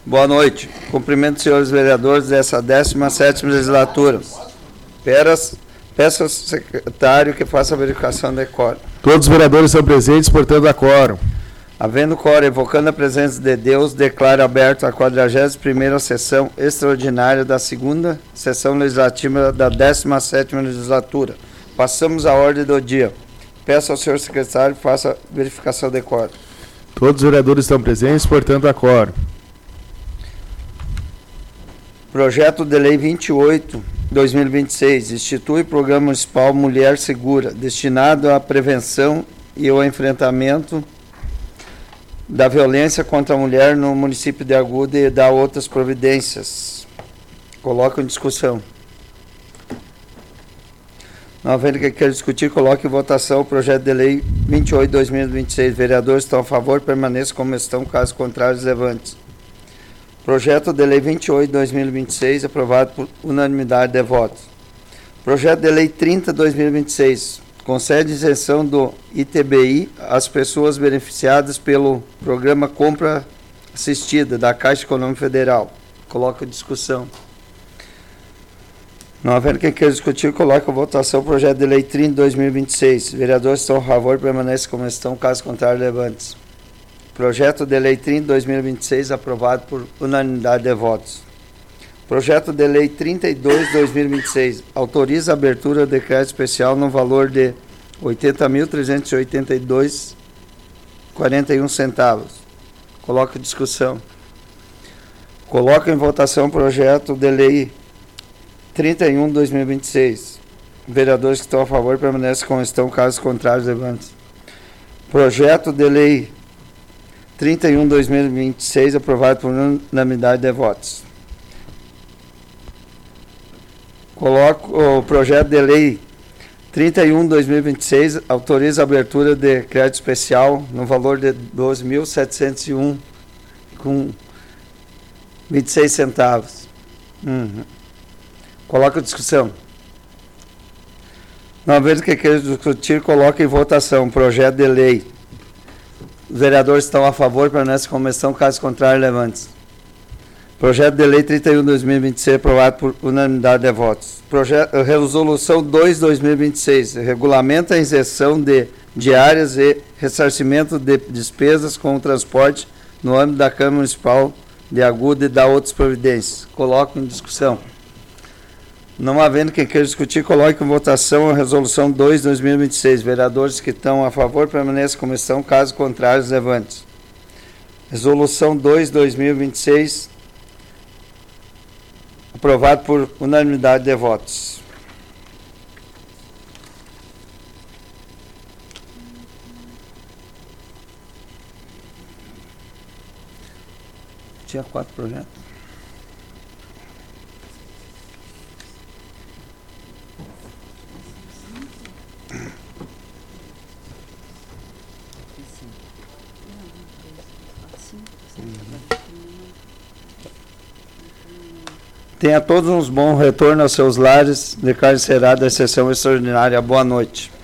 Boa noite. Cumprimento, senhores vereadores, dessa 17ª legislatura. Peço ao secretário que faça a verificação de quórum. Todos os vereadores são presentes, portanto, há quórum. Havendo quórum, evocando a presença de Deus, declaro aberta a 41ª sessão extraordinária da 2ª sessão legislativa da 17ª legislatura. Passamos à ordem do dia. Peço ao senhor secretário que faça a verificação de quórum. Todos os vereadores estão presentes, portanto, há quórum. Projeto de Lei 28/2026 institui Programa Municipal Mulher Segura, destinado à prevenção e ao enfrentamento da violência contra a mulher no município de Aguda e dá outras providências. Coloco em discussão. Não havendo que queira discutir, coloque em votação o projeto de lei 28/2026. Vereadores estão a favor, permaneçam como estão, caso contrário, levante. Projeto de lei 28/2026, aprovado por unanimidade de votos. Projeto de lei 30/2026, concede isenção do ITBI às pessoas beneficiadas pelo programa Compra Assistida da Caixa Econômica Federal. Coloco em discussão. Não havendo quem queira discutir, coloque a votação o projeto de lei 30/2026. Vereadores estão a favor, permanecem como estão, caso contrário, levante. Projeto de lei 30/2026, aprovado por unanimidade de votos. Projeto de lei 32/2026, autoriza a abertura de crédito especial no valor de R$ 80.382,41. Coloco em discussão. Coloco em votação o projeto de lei 31/2026. Vereadores que estão a favor permanecem como estão, caso contrário, levante. Projeto de lei 31/2026, aprovado por unanimidade de votos. Coloco o projeto de lei 31/2026, autoriza a abertura de crédito especial no valor de R$ 12.701,26. Coloco em discussão. Não havendo que queira discutir, coloco em votação o projeto de lei. Os vereadores estão a favor, permanecem como estão, caso contrário, levante. Projeto de lei 31/2026, aprovado por unanimidade de votos. Resolução 2/2026, regulamenta a isenção de diárias e ressarcimento de despesas com o transporte no âmbito da Câmara Municipal de Aguda e dá outras providências. Coloco em discussão. Não havendo quem queira discutir, coloque em votação a resolução 2/2026. Vereadores que estão a favor, permaneçam como estão, caso contrário, levante. Resolução 2/2026, aprovado por unanimidade de votos. Tinha 4 projetos. Tenha todos uns bons retornos aos seus lares. Declaro encerrada a sessão extraordinária. Boa noite.